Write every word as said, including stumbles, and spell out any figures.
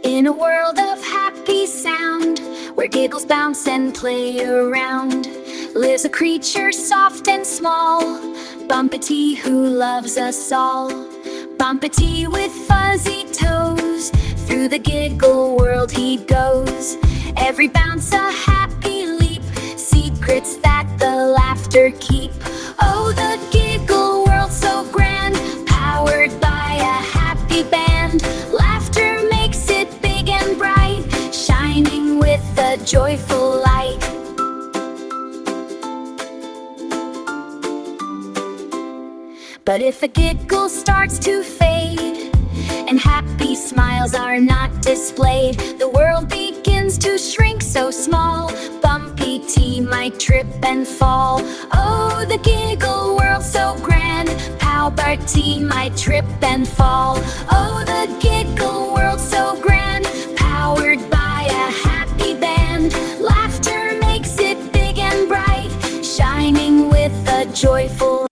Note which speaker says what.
Speaker 1: In a world of happy sound, where giggles bounce and play around, lives a creature soft and small, Bumpety, who loves us all. Bumpety with fuzzy toes, through the giggle world he goes. Every bounce a happy leap, secrets that the laughter keep. Oh, the giggle world so grand, powered by a happy band. Laughter makes it big and bright, shining with a joyful light. But if a giggle starts to fade, and happy smiles are not displayed, the world begins to shrink so small, Bumpety might trip and fall. Oh, the giggle world so grand, Pow-Barty might trip and fall. Oh, the giggle world so grand, powered by a happy band. Laughter makes it big and bright, shining with a joyful